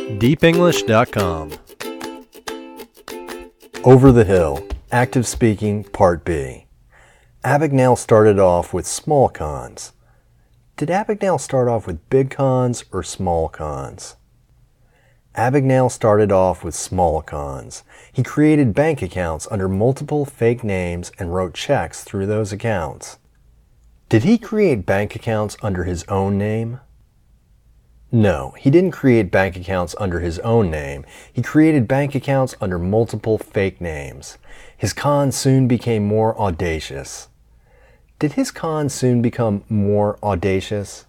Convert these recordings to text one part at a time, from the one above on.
deepenglish.com. Over the Hill, Active Speaking, Part B. Abagnale started off with small cons. Did Abagnale start off with big cons or small cons? Abagnale started off with small cons. He created bank accounts under multiple fake names and wrote checks through those accounts. Did he create bank accounts under his own name? No, he didn't create bank accounts under his own name. He created bank accounts under multiple fake names. His cons soon became more audacious. Did his cons soon become more audacious?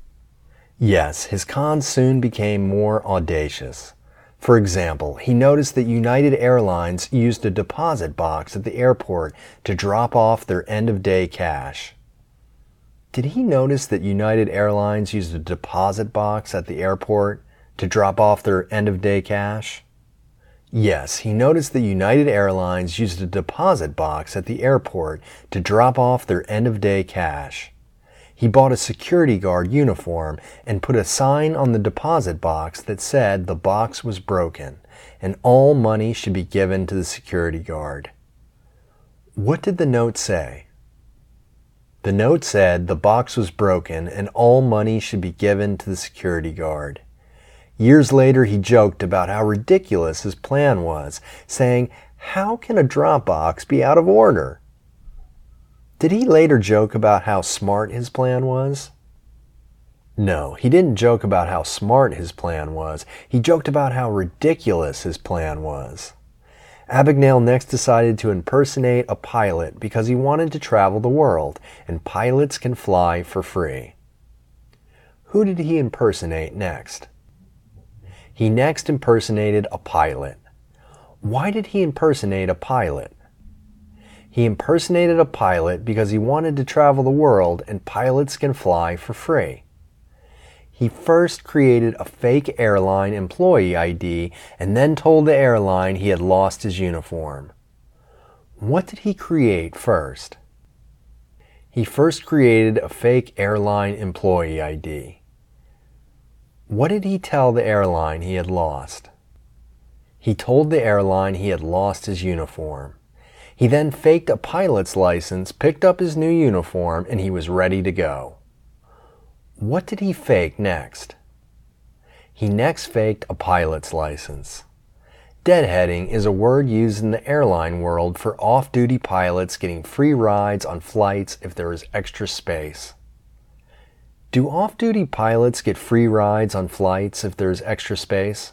Yes, his cons soon became more audacious. For example, he noticed that United Airlines used a deposit box at the airport to drop off their end-of-day cash. Did he notice that United Airlines used a deposit box at the airport to drop off their end-of-day cash? Yes, he noticed that United Airlines used a deposit box at the airport to drop off their end-of-day cash. He bought a security guard uniform and put a sign on the deposit box that said the box was broken and all money should be given to the security guard. What did the note say? The note said the box was broken and all money should be given to the security guard. Years later, he joked about how ridiculous his plan was, saying, "How can a drop box be out of order?" Did he later joke about how smart his plan was? No, he didn't joke about how smart his plan was. He joked about how ridiculous his plan was. Abagnale next decided to impersonate a pilot because he wanted to travel the world, and pilots can fly for free. Who did he impersonate next? He next impersonated a pilot. Why did he impersonate a pilot? He impersonated a pilot because he wanted to travel the world, and pilots can fly for free. He first created a fake airline employee ID and then told the airline he had lost his uniform. What did he create first? He first created a fake airline employee ID. What did he tell the airline he had lost? He told the airline he had lost his uniform. He then faked a pilot's license, picked up his new uniform, and he was ready to go. What did he fake next? He next faked a pilot's license. Deadheading is a word used in the airline world for off-duty pilots getting free rides on flights if there is extra space. Do off-duty pilots get free rides on flights if there is extra space?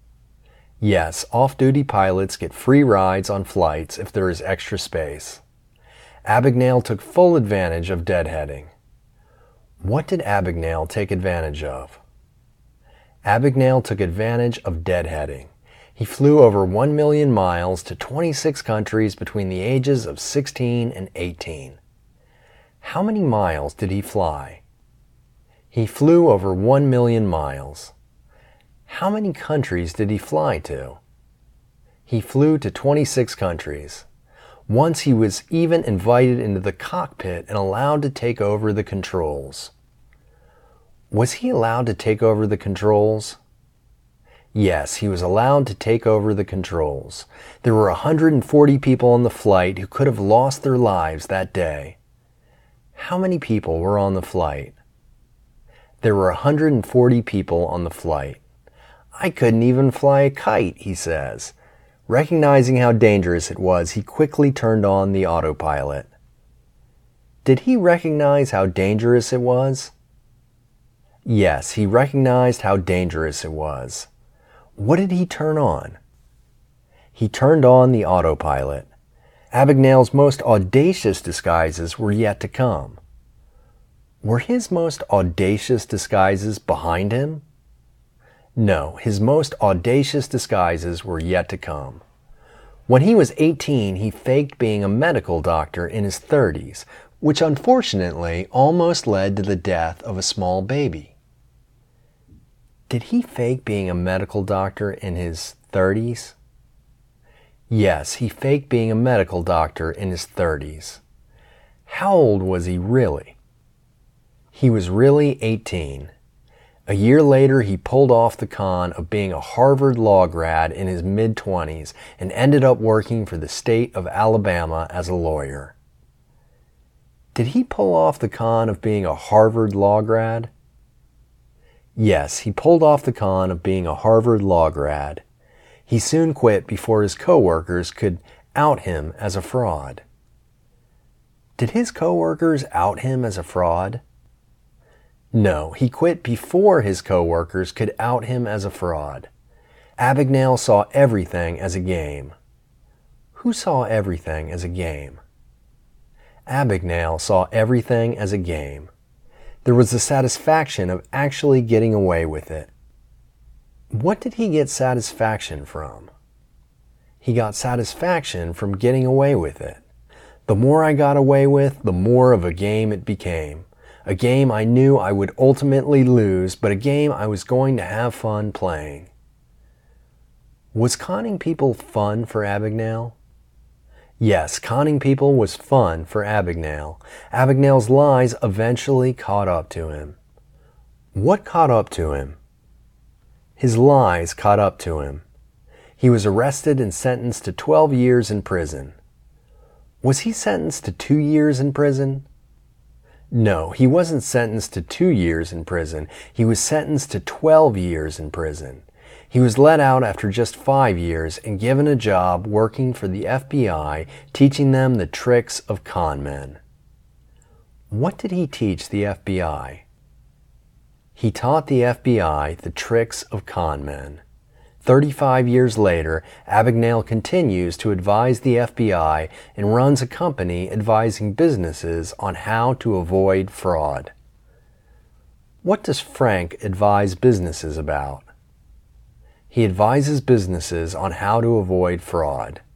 Yes, off-duty pilots get free rides on flights if there is extra space. Abagnale took full advantage of deadheading. What did Abagnale take advantage of? Abagnale took advantage of deadheading. He flew over 1 million miles to 26 countries between the ages of 16 and 18. How many miles did he fly? He flew over 1 million miles. How many countries did he fly to? He flew to 26 countries. Once he was even invited into the cockpit and allowed to take over the controls. Was he allowed to take over the controls? Yes, he was allowed to take over the controls. There were 140 people on the flight who could have lost their lives that day. How many people were on the flight? There were 140 people on the flight. I couldn't even fly a kite, he says. Recognizing how dangerous it was, he quickly turned on the autopilot. Did he recognize how dangerous it was? Yes, he recognized how dangerous it was. What did he turn on? He turned on the autopilot. Abagnale's most audacious disguises were yet to come. Were his most audacious disguises behind him? No, his most audacious disguises were yet to come. When he was 18, he faked being a medical doctor in his 30s, which unfortunately almost led to the death of a small baby. Did he fake being a medical doctor in his 30s? Yes, he faked being a medical doctor in his 30s. How old was he really? He was really 18. A year later, he pulled off the con of being a Harvard law grad in his mid-20s and ended up working for the state of Alabama as a lawyer. Did he pull off the con of being a Harvard law grad? Yes, he pulled off the con of being a Harvard law grad. He soon quit before his coworkers could out him as a fraud. Did his coworkers out him as a fraud? No, he quit before his coworkers could out him as a fraud. Abagnale saw everything as a game. Who saw everything as a game? Abagnale saw everything as a game. There was the satisfaction of actually getting away with it. What did he get satisfaction from? He got satisfaction from getting away with it. The more I got away with, the more of a game it became. A game I knew I would ultimately lose, but a game I was going to have fun playing. Was conning people fun for Abagnale? Yes, conning people was fun for Abagnale. Abagnale's lies eventually caught up to him. What caught up to him? His lies caught up to him. He was arrested and sentenced to 12 years in prison. Was he sentenced to 2 years in prison? No, he wasn't sentenced to 2 years in prison. He was sentenced to 12 years in prison. He was let out after just 5 years and given a job working for the FBI, teaching them the tricks of con men. What did he teach the FBI? He taught the FBI the tricks of con men. 35 years later, Abagnale continues to advise the FBI and runs a company advising businesses on how to avoid fraud. What does Frank advise businesses about? He advises businesses on how to avoid fraud.